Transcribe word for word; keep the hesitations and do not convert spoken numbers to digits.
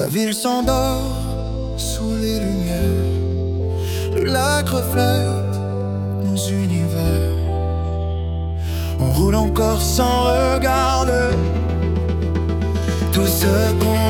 La ville s'endort sous les lumières, le lac reflète nos univers. On roule encore sans regarder tout ce qu'on